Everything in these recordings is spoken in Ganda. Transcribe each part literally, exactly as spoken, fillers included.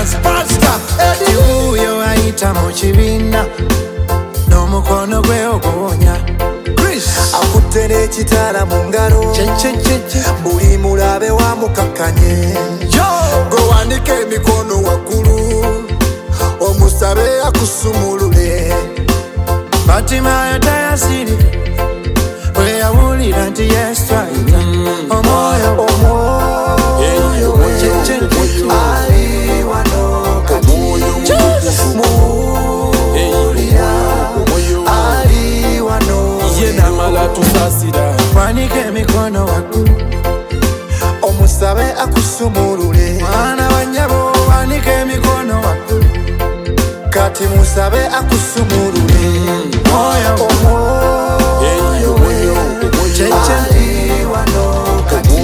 Pastors, pastor Tiuyo aita mochibina Nomukono gwe ogonya akutere chitala mungaro buli mulabe wa mukakanye gwe wandike emikono waggulu omusabe akusumulule Batimayo tayasiri bwe yawulira nti Yesu ayita omwoyo omwoyo ali wano kati muwulira ali wano yena mala tusasira wanike emikono waggulu omusabe akusumulule mwana wa nnyabo wanike emikono waggulu kati musabe akusumulule omwoyo omwoyo ali wano kati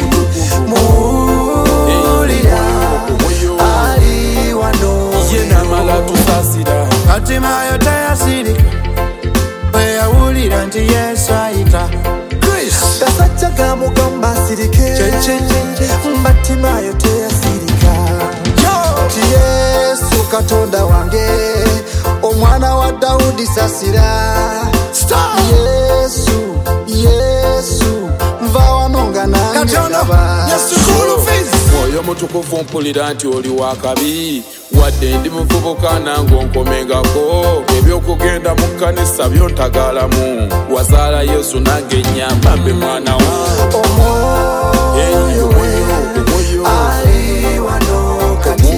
muwulira ali wano yena mala tusasira Batimayo tayasirika bwe yawulira nti Yesu ayita gasajja gamugamba asirike Batimayo teyasirika ti Yesu katonda wange omwana wa Dawudi sasira Yesu Yesu nva wano nga nange ndaba Mwoyo mutukuvu mpulira nti oli wa kabi wadde ndi muvubuka nange onkomengako ebyokugenda mu kkanisa byontagalamu wazaala Yesu nange nnyamba mbe mwana wo omwoyo ali wano kati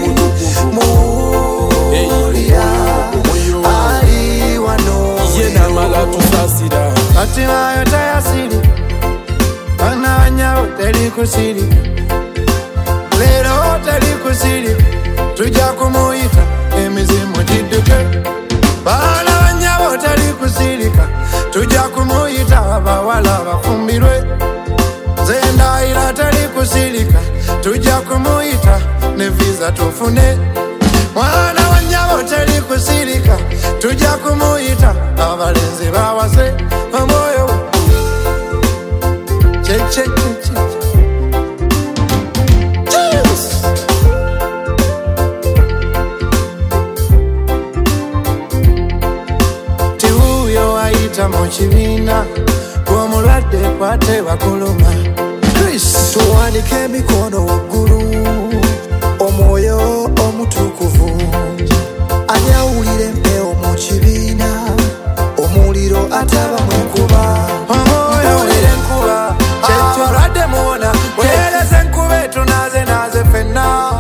muwulira ali wano yena mala tusasira Batimayo tayasiri bana banyawo teri kusiri leero teri kusiri tujja kumuyita emizimu gidduke bana banyawo teri kusirika tujja kumuyita abawala bafumbirwe nze ndayira teri kusirika tujja kumuyita ne visa tufune mwana wa nnyabo teri kusirika tujja kumuyita abalenzi bawase omwoyo Tiuyo ayita mochibina gw'omulwadde kwate bakuluma tuwanike emikono waggulu omwoyo omutukuvu anyawulire empewo mu kibiina omuliro ataba mwenkuba omwoyo enkuba kyekirwadde muwona weereza enkuba etunaze naze fenna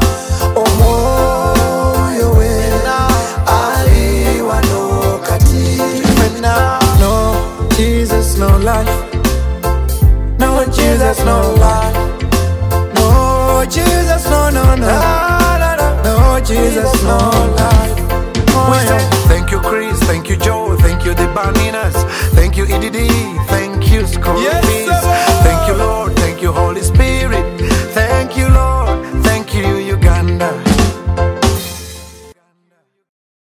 omwoyo we ali wano kati fenna no Jesus no life no Jesus no life no Jesus no no no no Jesus no life. We say thank you Chris, thank you Joe, thank you the Baninas, thank you E D D, thank you Scorpions.